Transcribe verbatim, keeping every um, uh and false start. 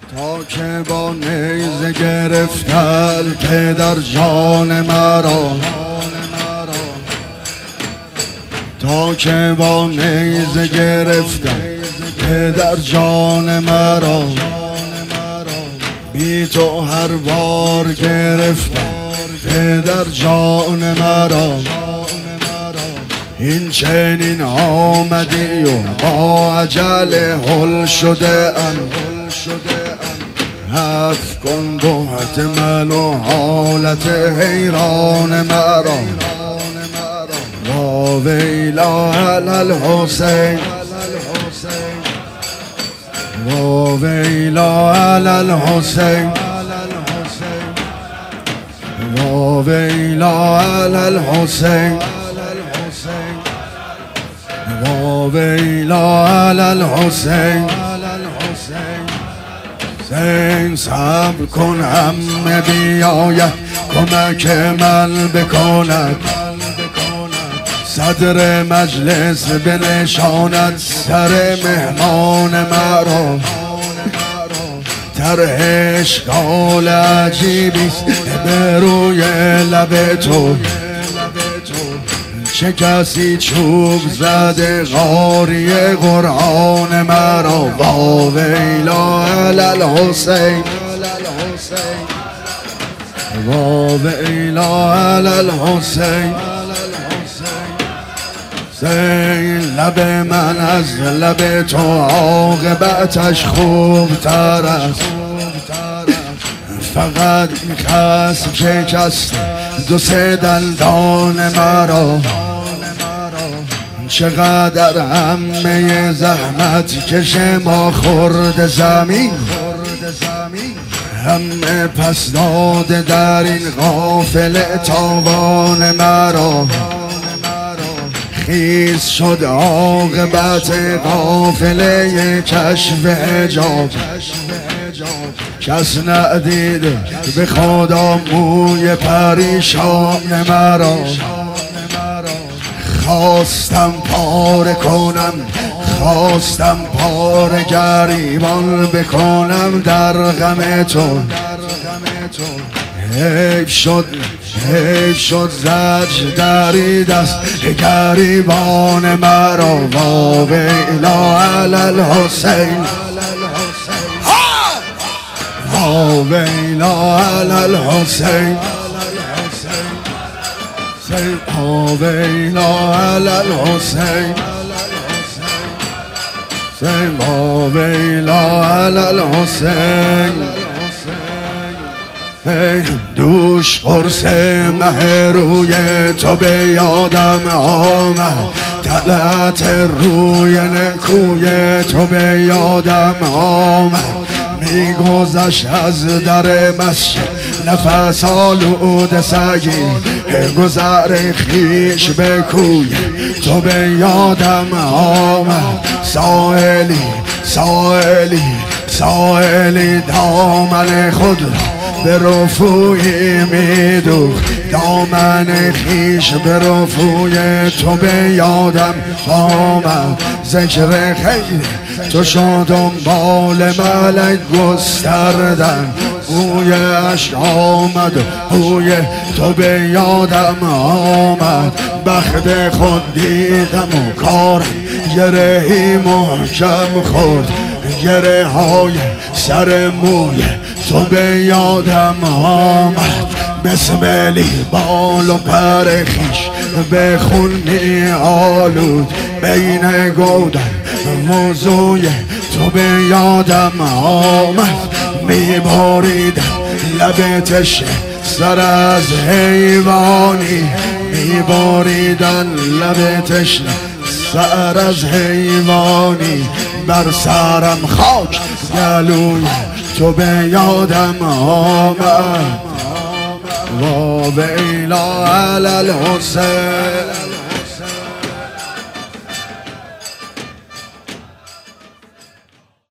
تا که با نیزه گرفتن پدر جان مرا، تا که با نیزه گرفتن پدر جان مرا، بی تو هر بار گرفتن پدر جان مرا. این چنین آمدی و با عجل حل شده ام، حف کن بحت من و حالت حیران مرا. و ویلا علی الحسین، و ویلا علی الحسین، و ویلا علی الحسین، و ویلا علی الحسین. حسین صبر کن همه بیاید کمک من بکند، صدر مجلس بنشاند سر مهمان مرا. طرح اشکال عجیبیست به روی لب تو، چه کسی چوب زده قاری قرآن مرا. و ویلا علی الحسین، و ویلا علی الحسین. حسین لب من از لب تو عاقبتش خوب تر است، فقط این خصم شکست دو سه دندان مرا. چقدر همه زحمت کش ما خورد زمین، همه پس داده در این غافل تاوان مرا. خیز شد عاقبت قافله کشف حجاب، کس ندید به خدا موی پریشان مرا. خواستم پاره کنم، خواستم پاره گریبان بکنم در غم تو. حیف شد حیف شد زج درید از گریبان مرا. و ویلا علی الحسین، و ویلا علی الحسین، و ویلا علی الحسین، و ویلا علی الحسین. دوش قرص مه روی تو به یادم آمد، طلعت روی نکوی تو به یادم آمد. میگذشت از در مسجد نفس آلود سگی، گذر خیش به کوی تو به یادم آمد. سائلی سائلی سائلی دامن خود به رفوی میدوخت، دامن خیش به رفوی تو به یادم آمد. ذکر خیر تو شد دنبال ملک گستردن، بوی عشق آمد و بوی تو به یادم آمد. بخت خود دیدم و کارم گرهی محکم خورد، گره های سر موی تو به یادم آمد. بسملی بال و پر خیش به خون می آلود، بین گودن موضوع تو به یادم آمد. می باریدم لب تشنه سر از حیوانی، می باریدن لب تشنه سر از حیوانی. بر سرم خاک گلوی تو به یادم آمد. و ویلا علی الحسین.